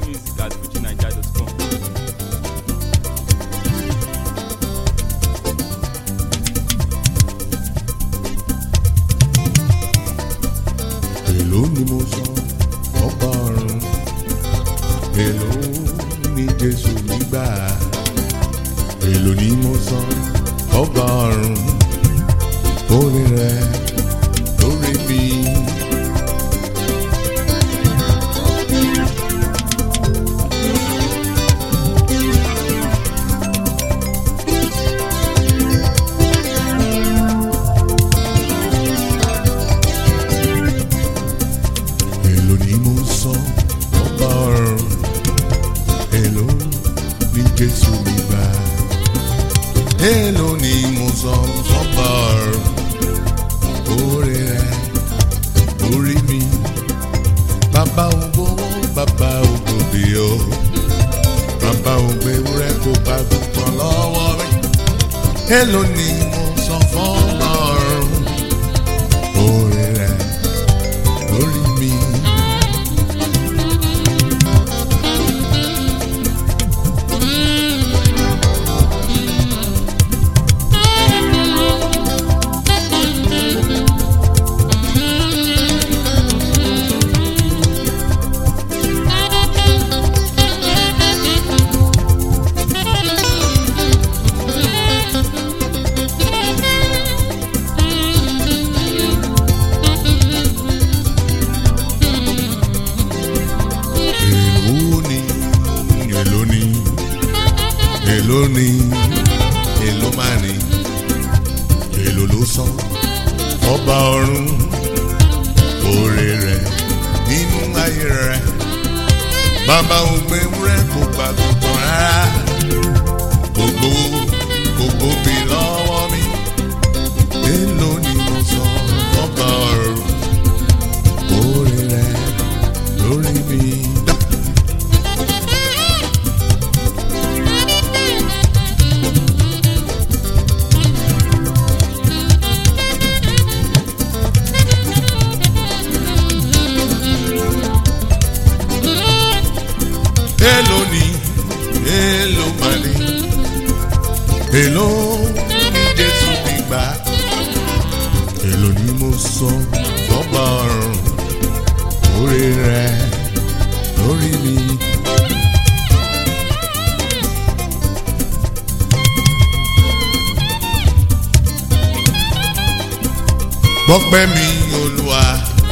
music@fujinaija.com. Èló ni mo sọ ọba ọ̀run, èló ni Jésù nígbà, èló ni mo sọ ọba ọ̀run, orí rẹ lórí mi. Èló ni mo sọ ọba ọ̀run, èló ni Jésù nígbà, èló ni mo sọ ọba ọ̀run, orí rẹ lórí mi. Bàbá ògo, bàbá ògo bí o, bàbá ògo ewúrẹ́ kó bá gbọ̀ngàn lọ́wọ́ mi. Èló ni mo sọ fọ́ba ọ̀run, orí rẹ lórí mi. Èló ni, èló máa ní, èló ló sọ ọba ọ̀run, oore rẹ̀ nínú ayé rẹ̀. Bàbá ògbé ewúrẹ́ kò gbàgbọ́ rárá, gbogbo bí lọ́wọ́ mi. Èló ni mo sọ ọba ọ̀run, oore rẹ̀ lórí mi. Èló ni, èló máa ní, èló ni Jésù nígbà, èló ni mo sọ fọ́ba ọ̀run, orí rẹ̀ lórí mi. Gbọ́pẹ́ mi Olúwa,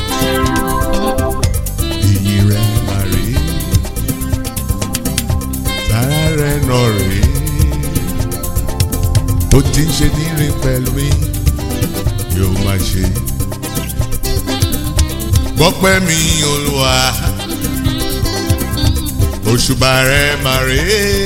ìyìn rẹ̀ máa rí, sára rẹ̀ náà rí, ó ti ń ṣe níre pẹ̀lú mi, yóò máa ṣe. Gbọ́pẹ́ mi Olúwa, òṣùbà rẹ̀ máa rí,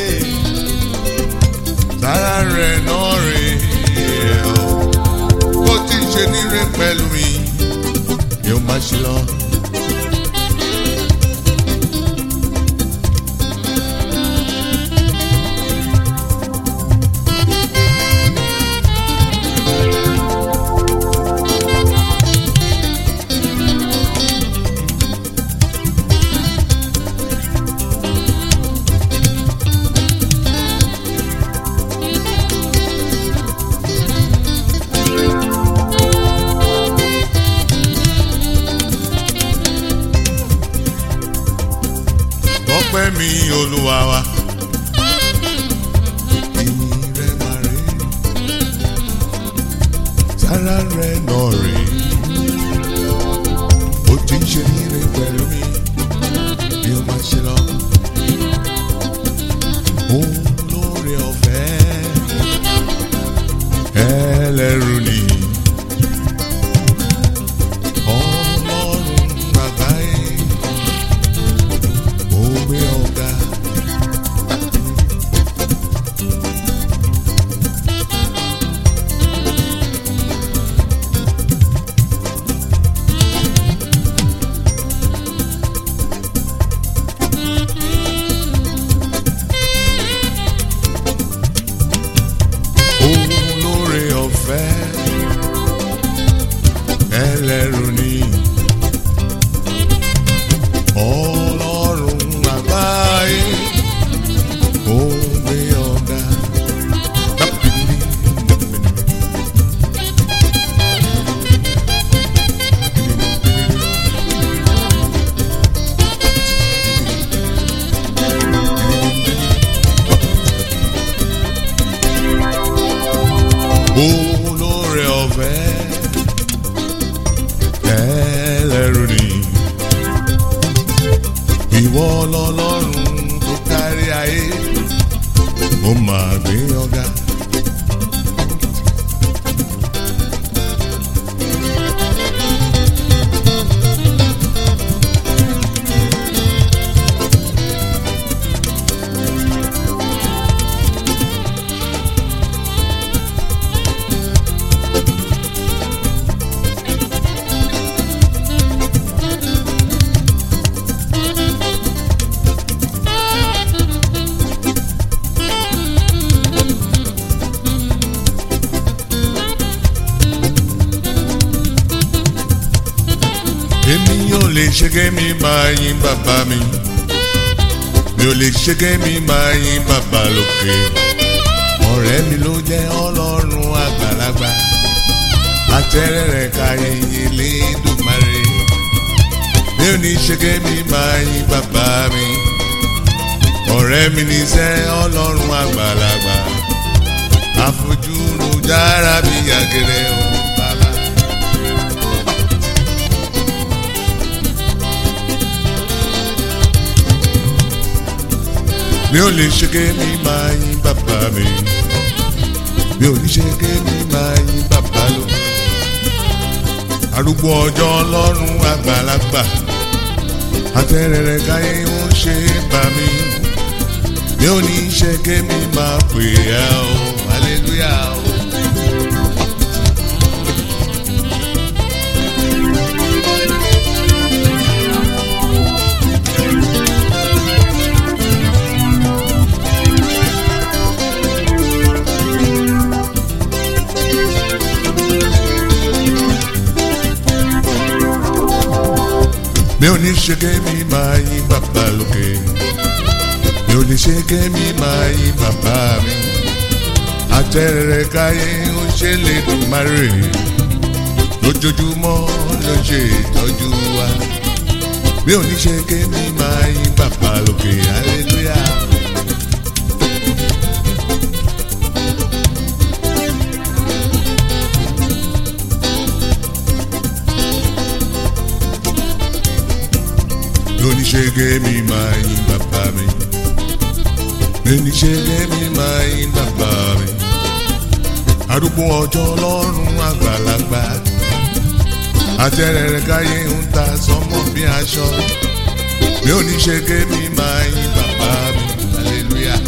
sára rẹ̀ náà rí, ó ti ń ṣe níre pẹ̀lú mi, yóò máa ṣe lọ. Gbọ́pẹ́ mi Olúwa wa, ìyìn rẹ̀ máa rí, sára rẹ̀ náà rí, ó ti ń ṣe níre pẹ̀lú mi, bí ó máa ṣe lọ. Olóore ọ̀fẹ́ ẹlẹ́rù ni, Ọlọ́run àgbáyé, mo gbé ọ̀gá. Olóore ọ̀fẹ́ ẹlẹ́rù ni, Ọlọ́run àgbáyé. ayé mo máa gbé ọ̀gá. Èmi ò lè ṣe kémi máa yìn bàbá mi, mi ò lè ṣe kémi máa yìn bàbá lókè. Ọ̀rẹ́ mi ló jẹ́ Ọlọ́run àgbàlagbà, àtẹ́rẹ́ rẹ̀ káyé Elédùmarè. Mi ò ní ṣe kémi máa yìn bàbá mi, ọ̀rẹ́ mi ní sẹ́ Ọlọ́run àgbàlagbà, àfojúrò jára bí àgẹ̀rẹ̀ o. Mi ò lè ṣe kémi máa yìn bàbá mi, mi ò ní ṣe kémi máa yìn bàbá lọ. Arúgbó ọjọ́ Ọlọ́run àgbàlagbà, àtẹ́rẹ̀rẹ̀ káyé ń ṣe bá mi. Mi ò ní ṣe kémi máa pè é o, hallelujah o. Mi ò ní ṣe kémi máa yìn bàbá lókè, mi ò ní ṣe kémi máa yìn bàbá mi. Àtẹ́rẹ̀rẹ̀ káyé ó ṣe Elédùmarè, lójoojúmọ́ ló ṣe ìtọ́jú wa. Mi ò ní ṣe kémi máa yìn bàbá lókè, hallelujah. Mi ò ní ṣe kémi máa yìn bàbá mi, mi ò ní ṣe kémi máa yìn bàbá mi. Arúgbó ọjọ́ Ọlọ́run àgbàlagbà, àtẹ́rẹ̀rẹ̀ káyé ń ta sọ́mọ́ bí aṣọ. Mi ò ní ṣe kémi máa yìn bàbá mi, hallelujah.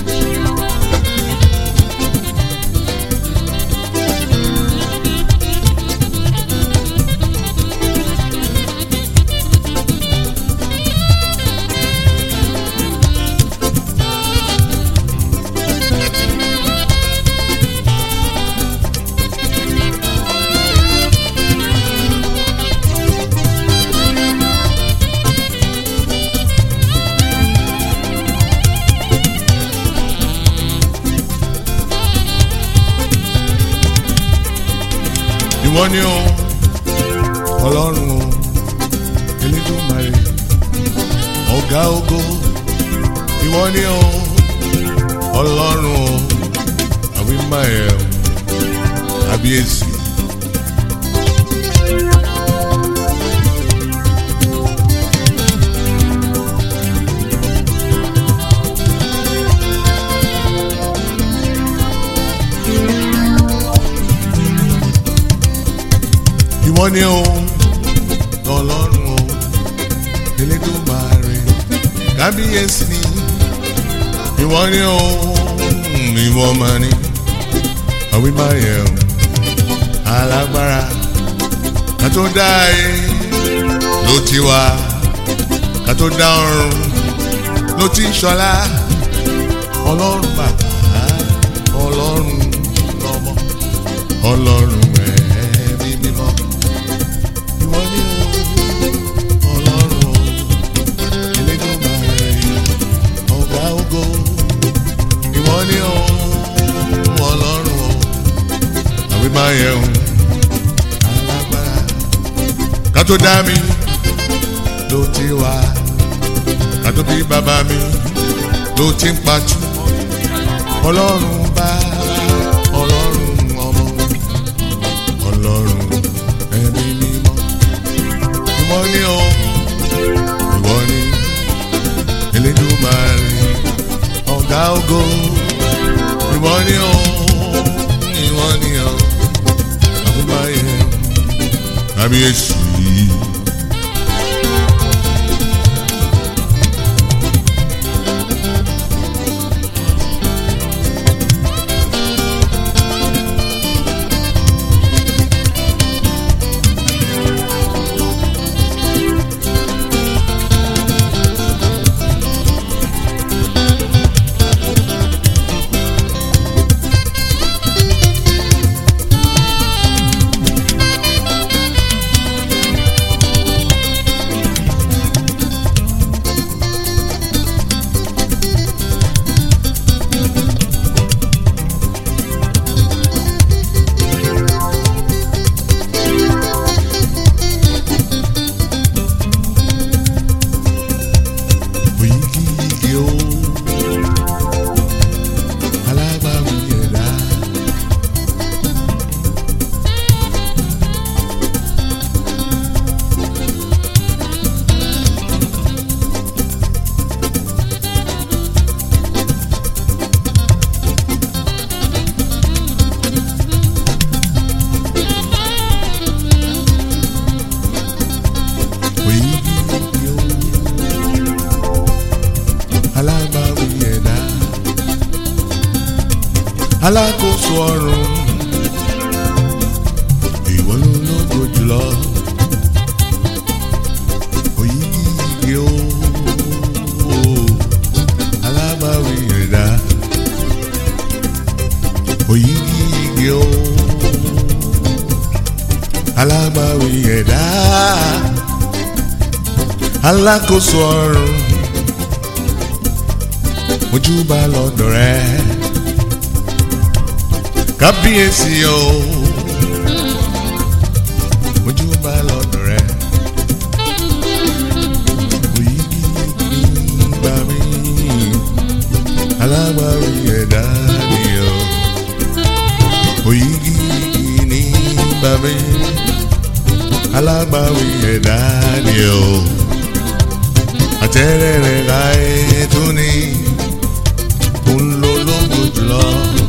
Ìwọ ni o, Ọlọ́run o, Elédùmarè, ọ̀gá ògo. Ìwọ ni o, Ọlọ́run o, àwímáyẹ̀ o, kábíyèsí. Ìwọ ni o, Ọlọ́run o, Elédùmarè, kábíyèsí ni. Ìwọ ni o, ìwọ mà ni, àwímáyẹ̀ o, alágbára. Ká tó dá ayé ló ti wà, ká tó dá ọ̀run ló ti ń ṣọlá. Ọlọ́run bàbá, Ọlọ́run ọmọ, Ọlọ́run ẹ̀mí mímọ́. Ìwọ ni o, Ọlọ́run o, Elédùmarè, ọ̀gá ògo. Ìwọ ni o, Ọlọ́run o, àwímáyẹ̀ o, alágbára. Ká tó dá mi ló ti wà, ká tó bí bàbá mi ló ti ń patú. Ọlọ́run bàbá, Ọlọ́run ọmọ, Ọlọ́run ẹ̀mí mímọ́. Ìwọ ni o, ìwọ ni Elédùmarè, ògo ìwọ ni o ìwọ ni o àbúbáyé kábíyèsí. Alákòóso ọ̀run ìwọ ló lógo jùlọ òyìgì o alábàáwí ẹ̀dá òyìgì o alábàáwí ẹ̀dá alákòóso ọ̀run mojúbà lọ́dọ̀ rẹ. Kábíyèsí o mojúbà lọ́dọ̀ rẹ òyìgì gbà mí alábàáwí ẹ̀dá ni o òyìgì ní gbà mí alábàáwí ẹ̀dá ni o àtẹ̀rẹ̀ rẹ̀ láyé tó ní òun ló lógo jùlọ.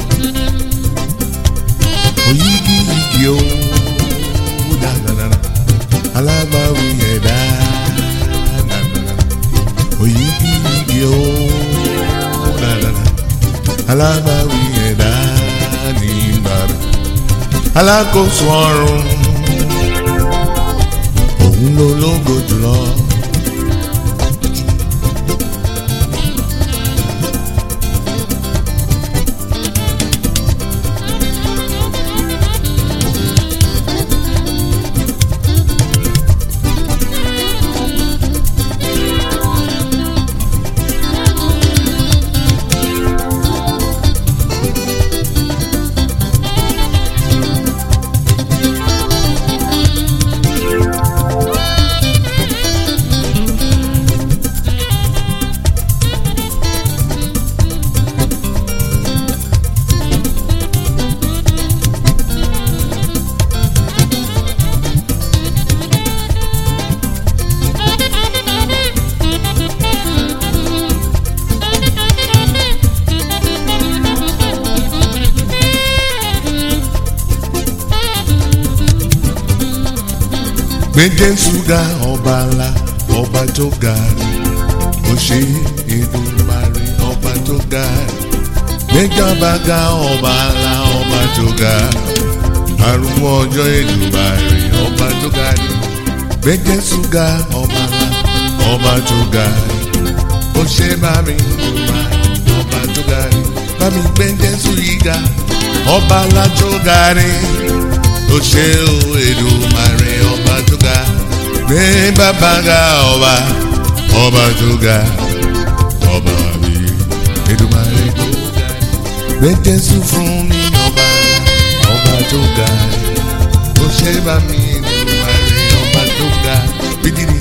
Oyigi o da da da alábàáwí ẹ̀dá da da da oyigi o da da da alábàáwí ẹ̀dá ní bàbá alákòóso ọ̀run òun ló lógo jùlọ. Gbé Jésù ga ọba ńlá ọba tó ga ó ṣe Èdùmàrè ọba tó ga gbéjọba ga ọba ńlá ọba tó ga arúgbó ọjọ́ Èdùmàrè ọba tó ga ni gbé Jésù ga ọba ńlá ọba tó ga ó ṣe bá mi Èdùmàrè ọba tó ga ni bá mi gbé Jésù yìí ga ọba ńlá tó ga ni. Ó ṣe o Èdùmàrè ọba tó ga gbé bàbá ga ọba tó ga ọba mi Èdùmàrè tó ga gbé Jésù fún mi ọba tó ga ó ṣe bá mi Èdùmàrè ọba tó ga bídìrí.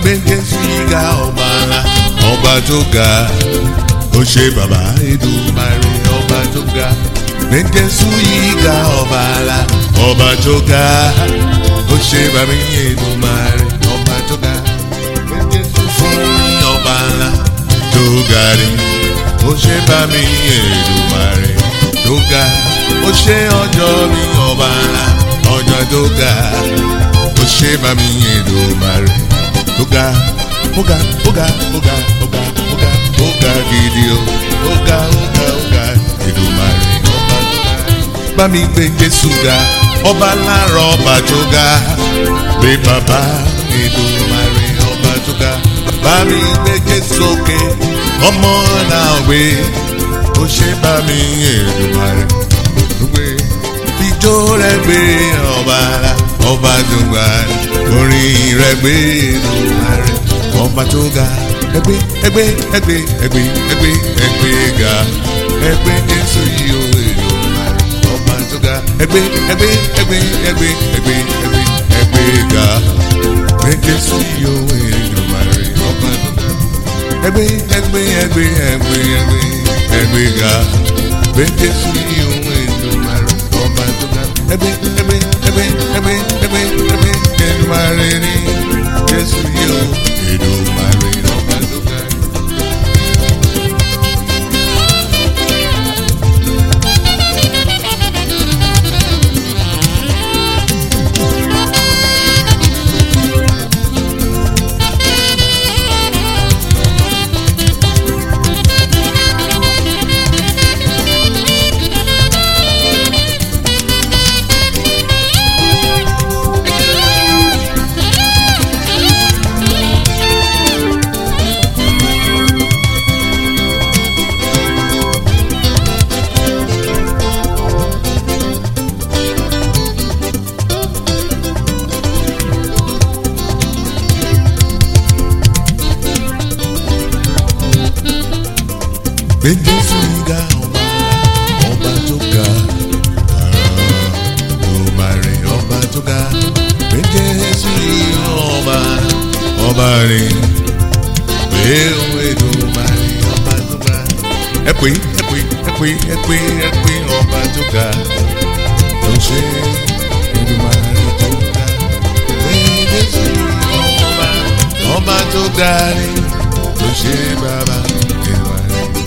gbé Jésù yìí ga ọba ńlá ọba tó ga ó ṣe bàbá Èdùmàrè ọba tó ga gbé Jésù yìí ga ọba ńlá ọba tó ga ó ṣe bàbá Èdùmàrè ọba tó ga gbé Jésù fún mi ọba ńlá tó ga rí ó ṣe bàbá Èdùmàrè tó ga ó ṣe ọjọ́ mi ọba ńlá ọjọ́ tó ga ó ṣe bàbá Èdùmàrè tó ga ó ga ó ga ó ga ó ga ó ga ó ga gidi o ó ga ó ga ó ga Èdùmàrè ọba tó ga bá mi gbé Jésù ga ọba lára ọba tó ga gbé bàbá Èdùmàrè ọba tó ga bá mi gbé Jésù òkè ọmọ náà gbé ó ṣe bá mi Èdùmàrè gbé ijó rẹ gbé ọba ọba tó ga orin rẹ gbé Èdùmàrè ọba tó ga ẹgbẹ́ ẹgbẹ́ ẹgbẹ́ ẹgbẹ́ ẹgbẹ́ ẹgbẹ́ ga ẹgbẹ́ Jésù yìí ó Èdùmàrè ọba tó ga ẹgbẹ́ ẹgbẹ́ ẹgbẹ́ ẹgbẹ́ ẹgbẹ́ ẹgbẹ́ ẹgbẹ́ ga ẹgbẹ́ Jésù yìí ó Èdùmàrè ọba tó ga ẹgbẹ́ ẹgbẹ́ ẹgbẹ́ ẹgbẹ́ ẹgbẹ́ ẹgbẹ́ ga ẹgbẹ́ Jésù yìí ó Èdùmàrè ọba tó ga ẹgbẹ́ ẹgbẹ́ ẹgbẹ́ ẹgbẹ́ ẹgbẹ́ ẹgbẹ́ Èdùmàrè ni Jésù yìí ó Èdùmàrè ọba tó ga. Gbé Jésù yìí ga ọba tó ga Èdùmàrè ọba tó ga gbé Jésù yìí ọba rẹ̀ gbé Èdùmàrè ọba tó ga ẹ pé ọba tó ga tó ṣe Èdùmàrè tó ga gbé Jésù yìí ọba tó ga rẹ̀ tó ṣe bàbá Èdùmàrè.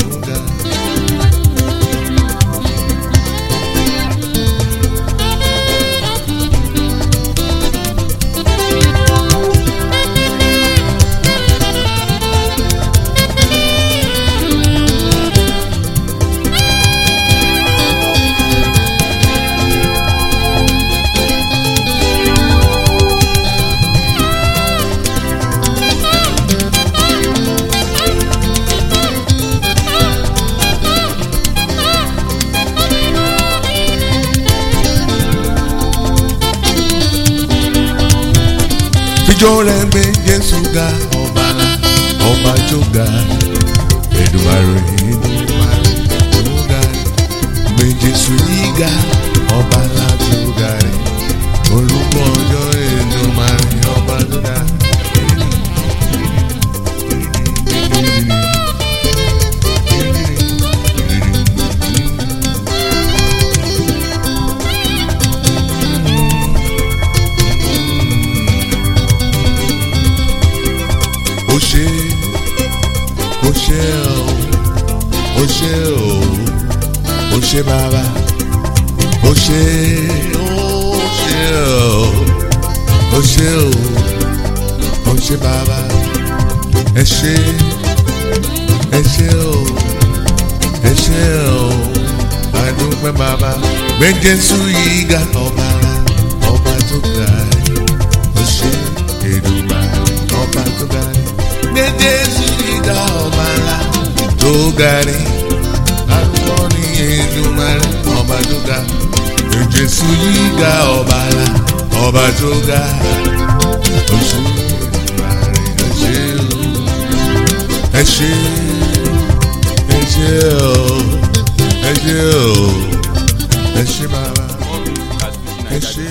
Ijó rẹ̀ gbé Jésù ga ọba ńlá ọba tó ga Èdùmàrè Èdùmàrè tó ga gbé Jésù yìí ga ọba ńlá tó ga olùkọ́ ọjọ́ Èdùmàrè ọba tó ga. Ó ṣé bàbá ó ṣé bàbá ẹ ṣé àdúpẹ́ bàbá gbé Jésù yìí ga ọba tó ga ó ṣé Èdùmàrè ọba tó ga gbé Jésù yìí ga ọba ńlá tó ga rí arúgbó ní Èdùmàrè ọba tó ga gbé Jésù yìí ga ọba ńlá ọba tó ga ó ṣé Èdùmàrè ẹ ṣé ẹ ṣé bàbá ẹ ṣé.